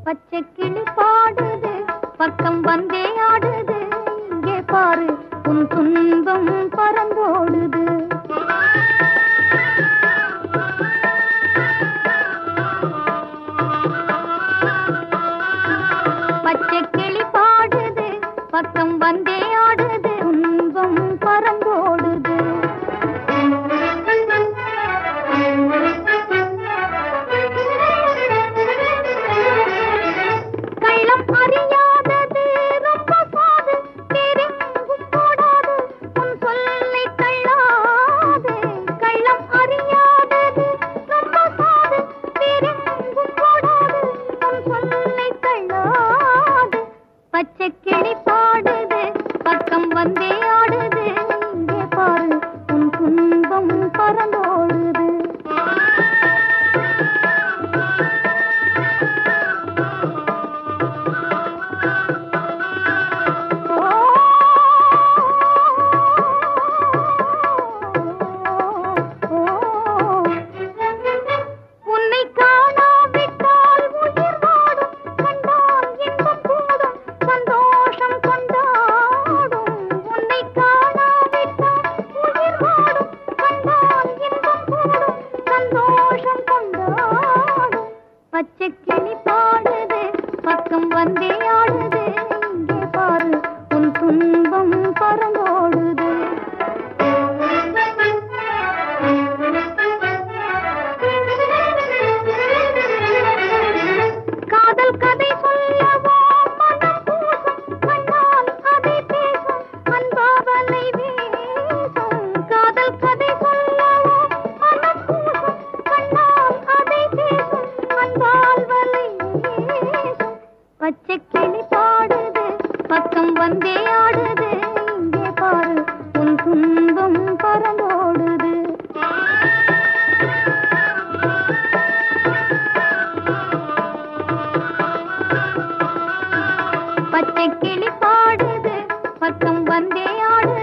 பச்சை கிளி பாடுது, பக்கம் வந்தே ஆடுது. இங்கே பாரு, உன் துன்பம் பறந்தோடுது. பச்சை கிளி பாடுது, பக்கம் வந்தே ஆடுது. துன்பம் பறந்தோடுது. கள்ளம் அறியாதது ரொம்ப சாது, தெரிந்தும் போடாது உன் சொல்லை தள்ளாது. கள்ளம் அறியாதது ரொம்ப சாது, தெரிந்தும் போடாது உன் சொல்லை தள்ளாது. பச்சை கிளி பாடுது, பக்கம் வந்தே ஆடுது. இங்கே பாரு, உன் துன்பம் பறந்தோடுது. உன்னை காணாவிட்டால் உயிர் வாடும், கண்டால் இன்பம் கூடும், சந்தோஷம் கொண்டாடும். உன்னை காணாவிட்டால் உயிர் வாடும், கண்டால் இன்பம் கூடும், சந்தோஷம் கொண்டாடும். பச்சை கிளி பாடுது, பக்கம் வந்தே ஆடுது. இங்கே பாரு, உன் துன்பம் பறந்தோடுது. காதல் கதை சொல்லவோ மனம் பூசும், கண்ணால் அதை பேசும், அன்பாவலை வீசும். காதல் கதை சொல்லவோ மனம் பூசும், கண்ணால் அதை பேசும், அன்பாவலை வீசும். பச்சை கிளி பாடுது, பக்கம் வந்தே ஆடுது. இங்கே பாரு, உன் துன்பம் பறந்தோடுது. பச்சை கிளி பாடுது, பக்கம் வந்தே ஆடுது.